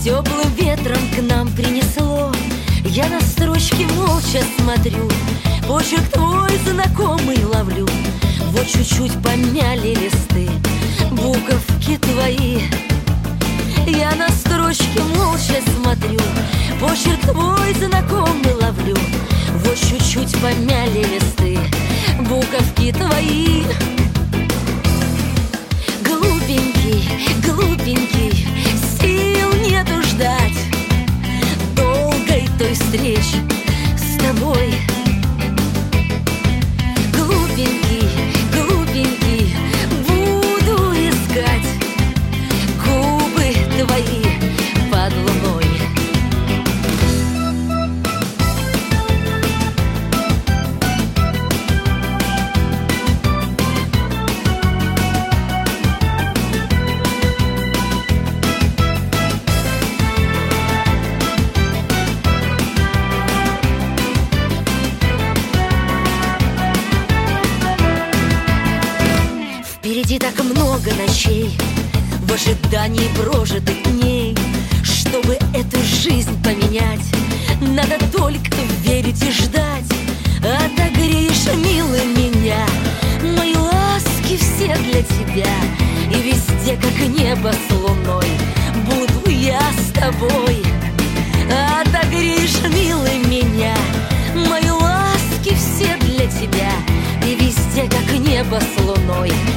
Теплым ветром к нам принесло. Я на строчке молча смотрю, почерк твой знакомый ловлю. Вот чуть-чуть помяли листы, буковки твои. Я на строчке молча смотрю, почерк твой знакомый ловлю. Вот чуть-чуть помяли листы, буковки твои. Глупенький, глупенький, сил нету ждать долгой той встречи с тобой. Глупенький, глупенький, буду искать губы твои под луной. Впереди так много ночей, в ожидании прожитых дней. Чтобы эту жизнь поменять, надо только верить и ждать. Отогреешь, милый, меня, мои ласки все для тебя. И везде, как небо с луной, буду я с тобой. Отогреешь, милый, меня, мои ласки все для тебя. И везде, как небо с луной,